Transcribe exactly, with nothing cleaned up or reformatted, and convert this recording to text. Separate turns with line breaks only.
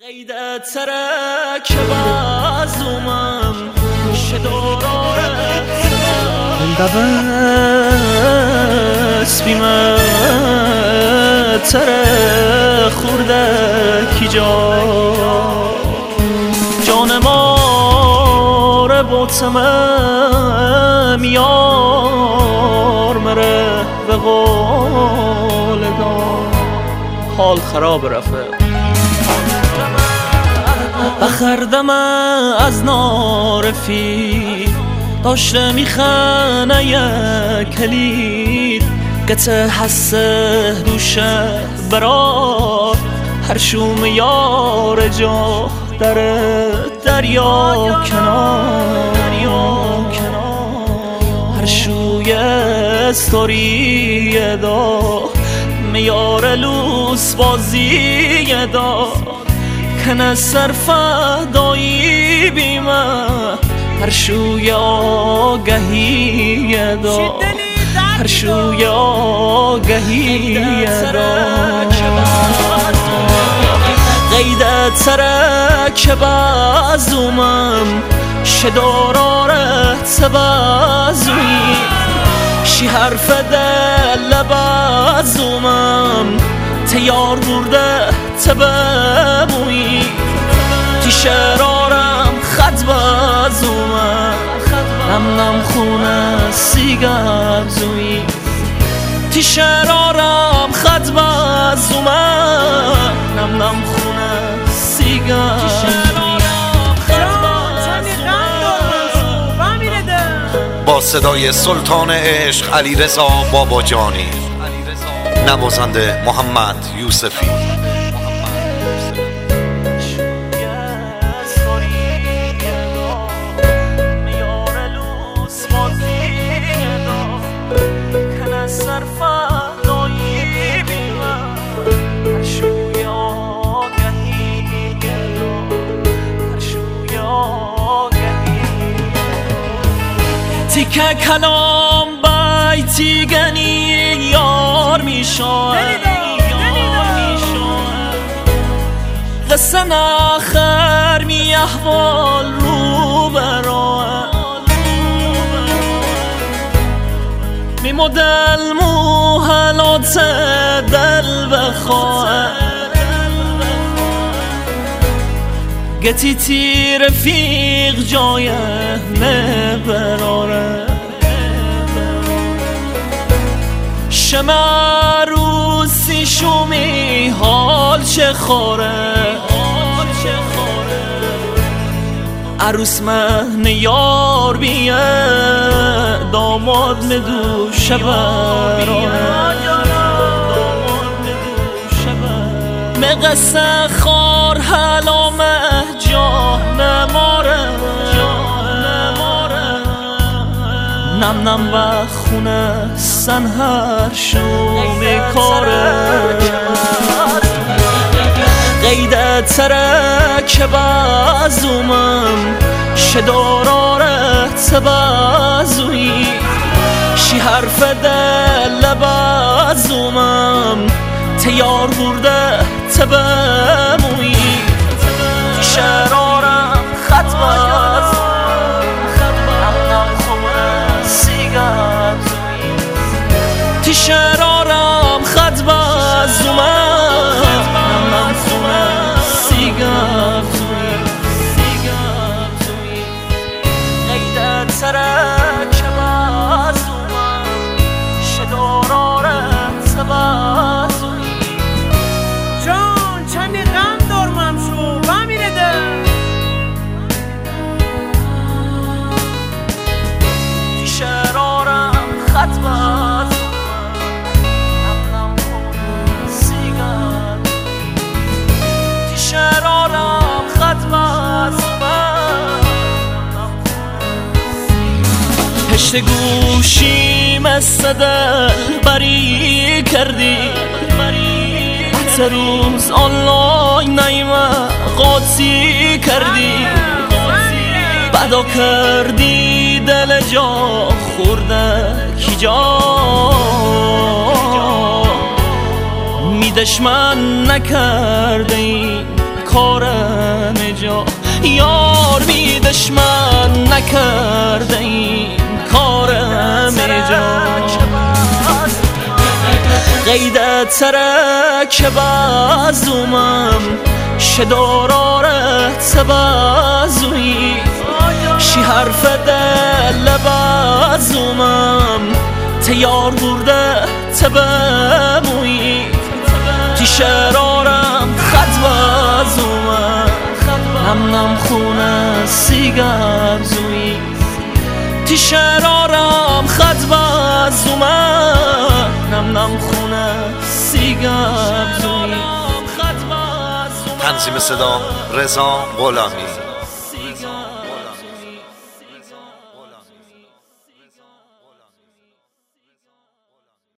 قیدت سره که بازومم شدارارت دبست بیمه تره خورده کی جا جان ما رو بوتمه میار مره به قول دار حال خراب رفت بخردم از نارفی داشته میخنه یک کلید قطع حسه دوشه برا هر شوم یار جا در دریا کنار هر شوی استوری دا میار لوس بازی دا کنه صرف دایی بیمه هر شوی آگهی دا هر شوی آگهی دا قیدت سره که بازومم شدارارت سبازوی شی حرف دل بازومم تیار برده تبموی تی شرارم خط بازومم نم نم خونه سیگار زوی تی شرارم خط بازومم نم نم خونه سیگار
با صدای سلطان عشق علیرضا باباجانی، نوازنده محمد یوسفی.
تیکه کلام بیتی گنی یار میشوه قصه ناخر می احوال رو برای می مدل موهلات دل بخواه گتی تی رفیق جای نبراره شما روسی شومی حال چه خوره عروس مهن یار بیه داماد مدوشه براره مقصه خار حلامه جا نماره نم نم بخونه سن هر شو میکاره قیدت سره که بازومم شدارارت سبازوی شی حرف دل بازومم تیار برده تبموی شرارم خط بازومم تی شرارم خط بازومم نم خونه سیگار توی قیدت سره که بازومم شدارارت سبازوی
جان چندی غم دارمم شو بمیره ده
تی شرارم خط بازومم شرارم خط بازومم پشت گوشی مثل دل بری کردی حتی روز آنلاین نیمه قاطی کردی بدا کردی دل جا خورده کی جا می دشمن نکرده این کارم جا یار بی دشمن نکرده این کارم جا قیده ترک بازومم شداراره تبازوی شی حرف دل بازومم تیار برده تبموی تی شرارم خط بازومم نم نم خونه سیگار زوی تی شرارم خط بازومم نم نم خونه سیگار زوی
تنظیم صدا رضا غلامی.